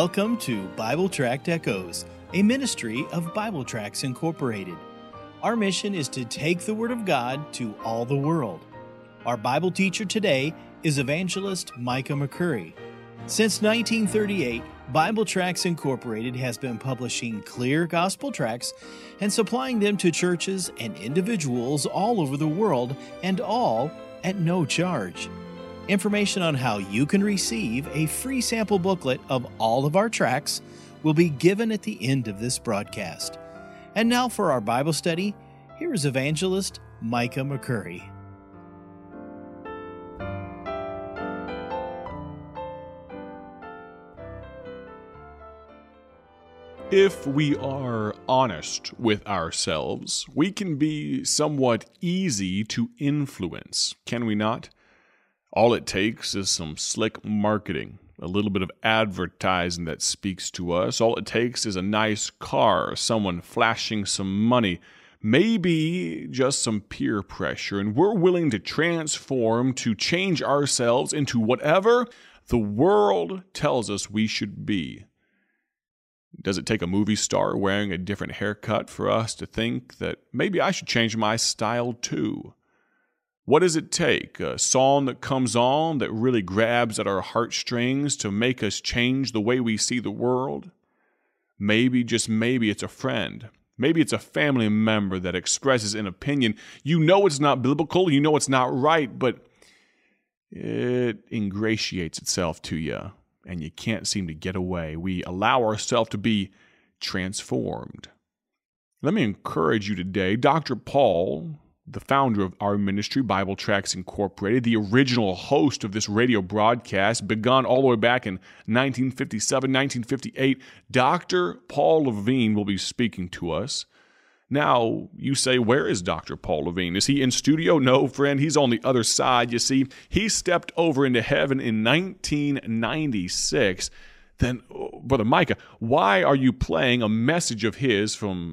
Welcome to Bible Tract Echoes, a ministry of Bible Tracts Incorporated. Our mission is to take the Word of God to all the world. Our Bible teacher today is evangelist Micah McCurry. Since 1938, Bible Tracts Incorporated has been publishing clear gospel tracts and supplying them to churches and individuals all over the world, and all at no charge. Information on how you can receive a free sample booklet of all of our tracts will be given at the end of this broadcast. And now for our Bible study, here is evangelist Micah McCurry. If we are honest with ourselves, we can be somewhat easy to influence, can we not? All it takes is some slick marketing, a little bit of advertising that speaks to us. All it takes is a nice car, someone flashing some money, maybe just some peer pressure, and we're willing to transform, to change ourselves into whatever the world tells us we should be. Does it take a movie star wearing a different haircut for us to think that maybe I should change my style too? What does it take? A song that comes on that really grabs at our heartstrings to make us change the way we see the world? Maybe, just maybe, it's a friend. Maybe it's a family member that expresses an opinion. You know it's not biblical, you know it's not right, but it ingratiates itself to you, and you can't seem to get away. We allow ourselves to be transformed. Let me encourage you today. Dr. Paul, the founder of our ministry, Bible Tracts Incorporated, the original host of this radio broadcast, begun all the way back in 1957, 1958, Dr. Paul Levine will be speaking to us. Now, you say, where is Dr. Paul Levine? Is he in studio? No, friend, he's on the other side. You see, he stepped over into heaven in 1996. Then, Brother Micah, why are you playing a message of his from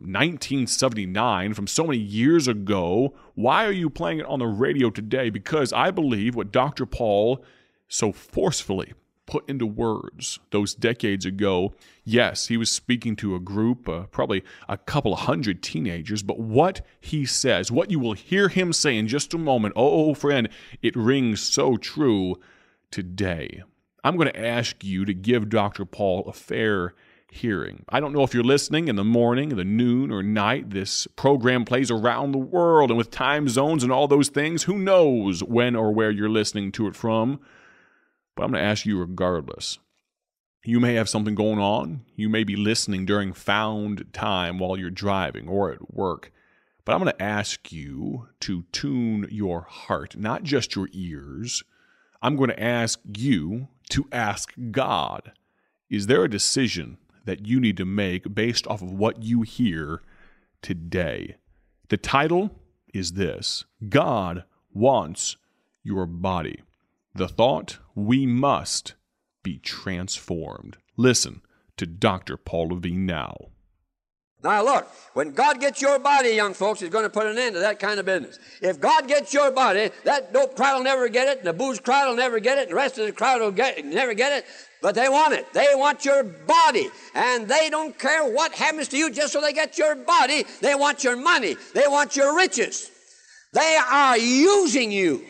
1979, from so many years ago? Why are you playing it on the radio today? Because I believe what Dr. Paul so forcefully put into words those decades ago, yes, he was speaking to a group, probably a couple of hundred teenagers, but what he says, what you will hear him say in just a moment, oh, friend, it rings so true today. I'm going to ask you to give Dr. Paul a fair hearing. I don't know if you're listening in the morning, the noon, or night. This program plays around the world, and with time zones and all those things, who knows when or where you're listening to it from. But I'm going to ask you regardless. You may have something going on. You may be listening during found time while you're driving or at work. But I'm going to ask you to tune your heart, not just your ears. I'm going to ask you to ask God, is there a decision that you need to make based off of what you hear today? The title is this: God wants your body. The thought, we must be transformed. Listen to Dr. Paul Levine now. Now look, when God gets your body, young folks, He's going to put an end to that kind of business. If God gets your body, that dope crowd will never get it, and the booze crowd will never get it, and the rest of the crowd will never get it, but they want it. They want your body, and they don't care what happens to you just so they get your body. They want your money. They want your riches. They are using you.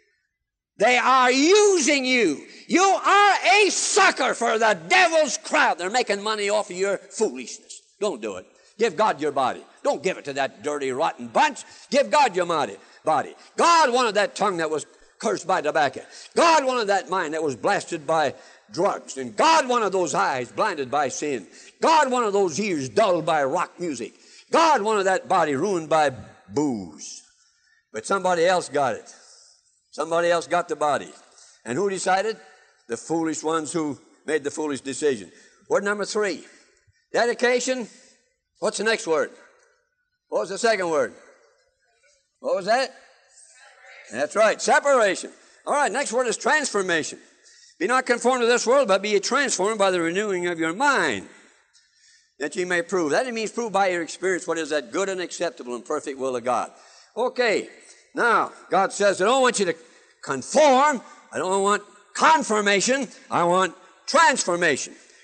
They are using you. You are a sucker for the devil's crowd. They're making money off of your foolishness. Don't do it. Give God your body. Don't give it to that dirty, rotten bunch. Give God your body. God wanted that tongue that was cursed by tobacco. God wanted that mind that was blasted by drugs. And God wanted those eyes blinded by sin. God wanted those ears dulled by rock music. God wanted that body ruined by booze. But somebody else got it. Somebody else got the body. And who decided? The foolish ones who made the foolish decision. Word number 3. Dedication. What's the next word? What was the second word? What was that? That's right, separation. All right, next word is transformation. Be not conformed to this world, but be ye transformed by the renewing of your mind, that ye may prove. That means prove by your experience what is that good and acceptable and perfect will of God. Okay, now, God says, I don't want you to conform. I don't want confirmation. I want transformation.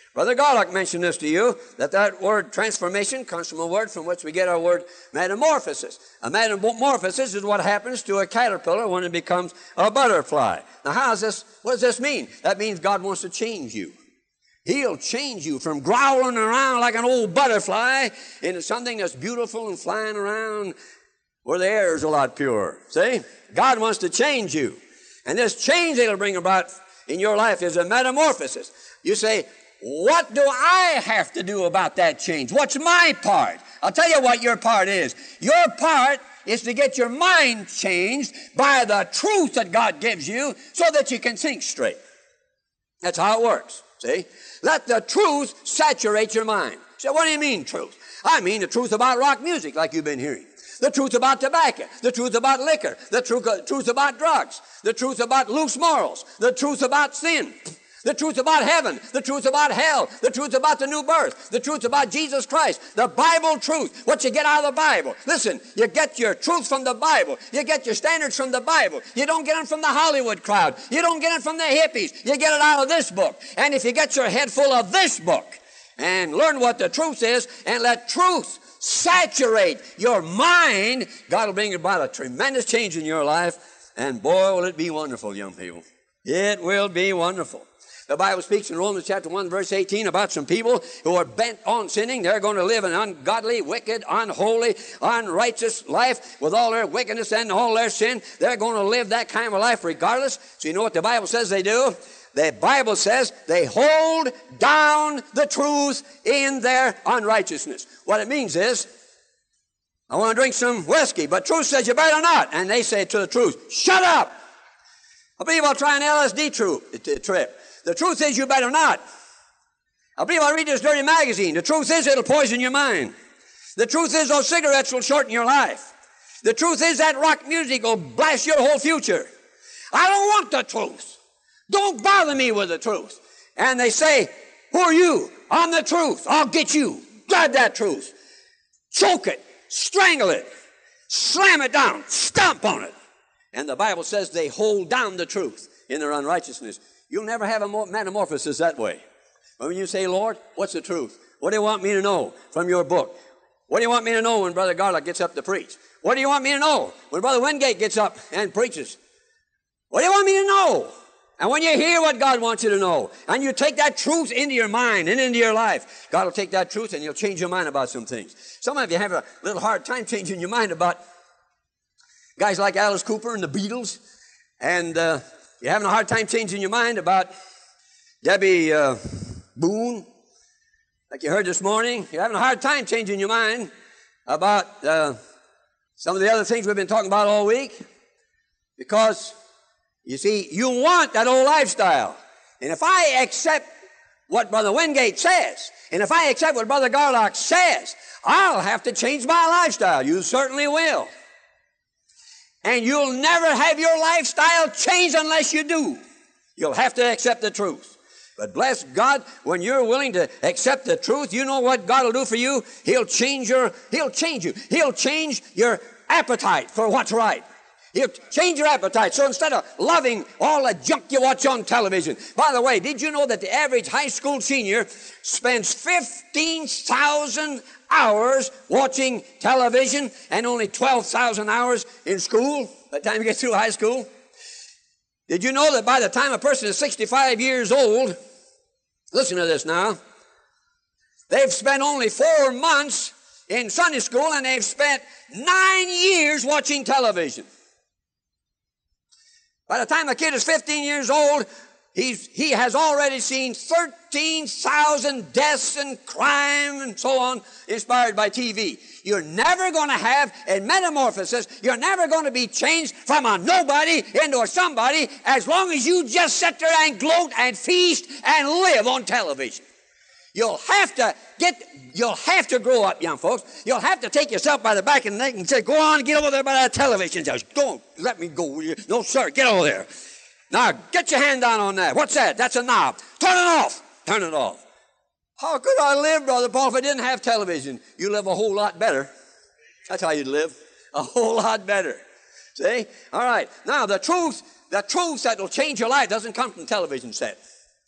Brother Garlock mentioned this to you, that word transformation comes from a word from which we get our word metamorphosis. A metamorphosis is what happens to a caterpillar when it becomes a butterfly. Now, what does this mean? That means God wants to change you. He'll change you from growling around like an old butterfly into something that's beautiful and flying around where the air is a lot purer. See? God wants to change you. And this change that He'll bring about in your life is a metamorphosis. You say, what do I have to do about that change? What's my part? I'll tell you what your part is. Your part is to get your mind changed by the truth that God gives you so that you can think straight. That's how it works, see? Let the truth saturate your mind. So what do you mean truth? I mean the truth about rock music like you've been hearing. The truth about tobacco, the truth about liquor, the truth about drugs, the truth about loose morals, the truth about sin, the truth about heaven, the truth about hell, the truth about the new birth, the truth about Jesus Christ, the Bible truth, what you get out of the Bible. Listen, you get your truth from the Bible. You get your standards from the Bible. You don't get them from the Hollywood crowd. You don't get it from the hippies. You get it out of this book. And if you get your head full of this book and learn what the truth is and let truth saturate your mind, God will bring about a tremendous change in your life. And boy, will it be wonderful, young people. It will be wonderful. The Bible speaks in Romans chapter 1, verse 18 about some people who are bent on sinning. They're going to live an ungodly, wicked, unholy, unrighteous life with all their wickedness and all their sin. They're going to live that kind of life regardless. So you know what the Bible says they do? The Bible says they hold down the truth in their unrighteousness. What it means is, I want to drink some whiskey, but truth says you better not. And they say to the truth, shut up. I believe I'll try an LSD trip. The truth is you better not. I believe I'll read this dirty magazine. The truth is it'll poison your mind. The truth is those cigarettes will shorten your life. The truth is that rock music will blast your whole future. I don't want the truth. Don't bother me with the truth. And they say, who are you? I'm the truth. I'll get you. Grab that truth. Choke it. Strangle it. Slam it down. Stomp on it. And the Bible says they hold down the truth in their unrighteousness. You'll never have a metamorphosis that way. But when you say, Lord, what's the truth? What do you want me to know from your book? What do you want me to know when Brother Garlock gets up to preach? What do you want me to know when Brother Wingate gets up and preaches? What do you want me to know? And when you hear what God wants you to know, and you take that truth into your mind and into your life, God will take that truth and He'll change your mind about some things. Some of you have a little hard time changing your mind about guys like Alice Cooper and the Beatles, and you're having a hard time changing your mind about Debbie Boone, like you heard this morning. You're having a hard time changing your mind about some of the other things we've been talking about all week, because, you see, you want that old lifestyle. And if I accept what Brother Wingate says, and if I accept what Brother Garlock says, I'll have to change my lifestyle. You certainly will. And you'll never have your lifestyle change unless you do. You'll have to accept the truth. But bless God, when you're willing to accept the truth, you know what God will do for you? He'll change you. He'll change your appetite for what's right. He'll change your appetite. So instead of loving all the junk you watch on television. By the way, did you know that the average high school senior spends 15,000 hours watching television and only 12,000 hours in school by the time you get through high school? Did you know that by the time a person is 65 years old, listen to this now, they've spent only 4 months in Sunday school and they've spent 9 years watching television. By the time a kid is 15 years old, he has already seen 13,000 deaths and crime and so on inspired by TV. You're never going to have a metamorphosis. You're never going to be changed from a nobody into a somebody as long as you just sit there and gloat and feast and live on television. You'll have to grow up, young folks. You'll have to take yourself by the back of the neck and say, go on, get over there by that television. Just don't let me go, will you? No, sir, get over there. Now, get your hand down on that. What's that? That's a knob. Turn it off. Turn it off. How could I live, Brother Paul, if I didn't have television? You live a whole lot better. That's how you'd live. A whole lot better. See? All right. Now, the truth that will change your life doesn't come from television set.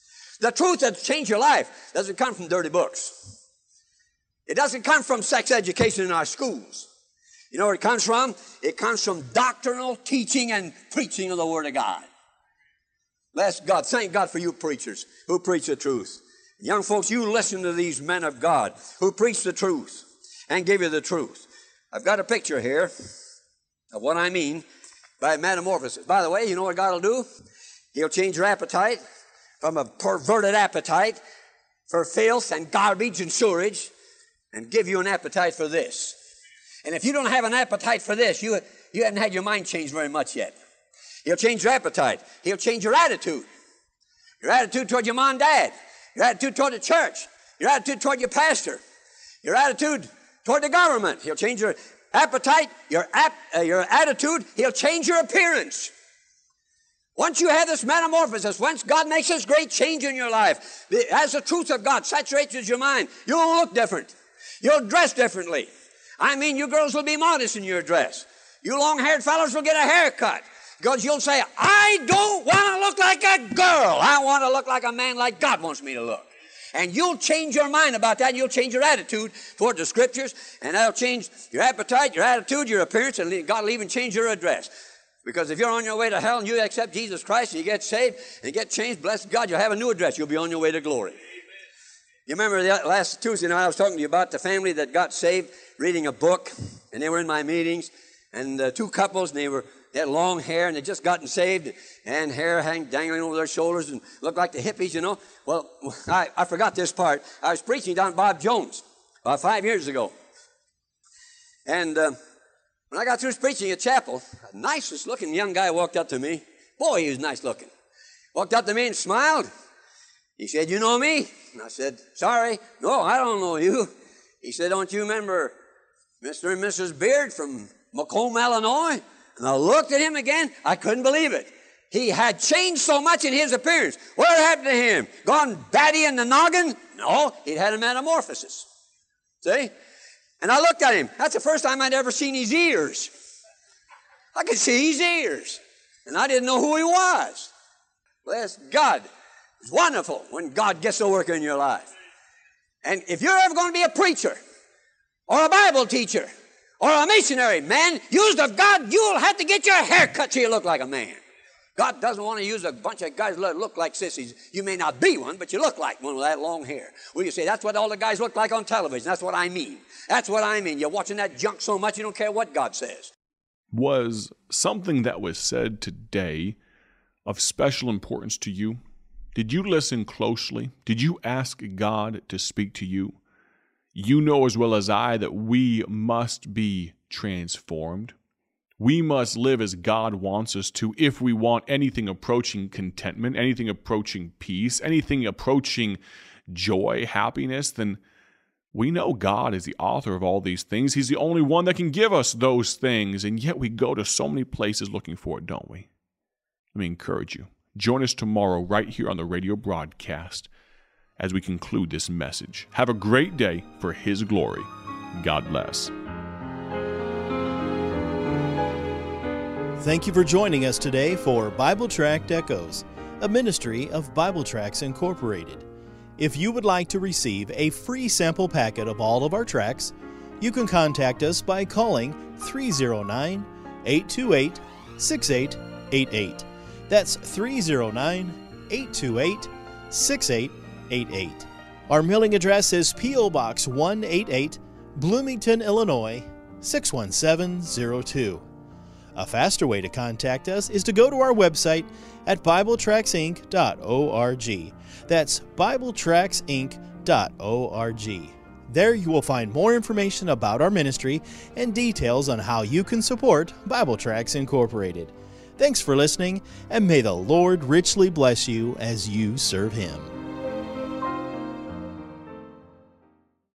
The truth that changed your life doesn't come from dirty books. It doesn't come from sex education in our schools. You know where it comes from? It comes from doctrinal teaching and preaching of the Word of God. Bless God. Thank God for you preachers who preach the truth. Young folks, you listen to these men of God who preach the truth and give you the truth. I've got a picture here of what I mean by metamorphosis. By the way, you know what God will do? He'll change your appetite from a perverted appetite for filth and garbage and sewerage and give you an appetite for this. And if you don't have an appetite for this, you haven't had your mind changed very much yet. He'll change your appetite. He'll change your attitude. Your attitude toward your mom and dad. Your attitude toward the church. Your attitude toward your pastor. Your attitude toward the government. He'll change your appetite, your attitude. He'll change your appearance. Once you have this metamorphosis, once God makes this great change in your life, as the truth of God saturates your mind, you'll look different. You'll dress differently. I mean, you girls will be modest in your dress. You long-haired fellows will get a haircut. Because you'll say, I don't want to look like a girl. I want to look like a man like God wants me to look. And you'll change your mind about that, and you'll change your attitude toward the Scriptures, and that'll change your appetite, your attitude, your appearance, and God will even change your address. Because if you're on your way to hell and you accept Jesus Christ and you get saved and you get changed, bless God, you'll have a new address. You'll be on your way to glory. You remember last Tuesday night I was talking to you about the family that got saved reading a book, and they were in my meetings, and two couples, and they had long hair, and they'd just gotten saved, and hair dangling over their shoulders and looked like the hippies, you know. Well, I forgot this part. I was preaching down Bob Jones about 5 years ago. And when I got through preaching at chapel, the nicest looking young guy walked up to me. Boy, he was nice looking. Walked up to me and smiled. He said, you know me? And I said, sorry. No, I don't know you. He said, don't you remember Mr. and Mrs. Beard from Macomb, Illinois? And I looked at him again. I couldn't believe it. He had changed so much in his appearance. What happened to him? Gone batty in the noggin? No, he'd had a metamorphosis. See? And I looked at him. That's the first time I'd ever seen his ears. I could see his ears. And I didn't know who he was. Bless God. It's wonderful when God gets to work in your life. And if you're ever going to be a preacher or a Bible teacher or a missionary, man, used of God, you'll have to get your hair cut so you look like a man. God doesn't want to use a bunch of guys that look like sissies. You may not be one, but you look like one with that long hair. Well, you say, that's what all the guys look like on television. That's what I mean. That's what I mean. You're watching that junk so much you don't care what God says. Was something that was said today of special importance to you? Did you listen closely? Did you ask God to speak to you? You know as well as I that we must be transformed. We must live as God wants us to if we want anything approaching contentment, anything approaching peace, anything approaching joy, happiness, then we know God is the author of all these things. He's the only one that can give us those things, and yet we go to so many places looking for it, don't we? Let me encourage you. Join us tomorrow right here on the radio broadcast as we conclude this message. Have a great day for His glory. God bless. Thank you for joining us today for Bible Tract Echoes, a ministry of Bible Tracts Incorporated. If you would like to receive a free sample packet of all of our tracts, you can contact us by calling 309-828-6888. That's 309-828-6888. Our mailing address is P.O. Box 188, Bloomington, Illinois, 61702. A faster way to contact us is to go to our website at BibleTractsInc.org. That's BibleTractsInc.org. There you will find more information about our ministry and details on how you can support Bible Tracts Incorporated. Thanks for listening, and may the Lord richly bless you as you serve Him.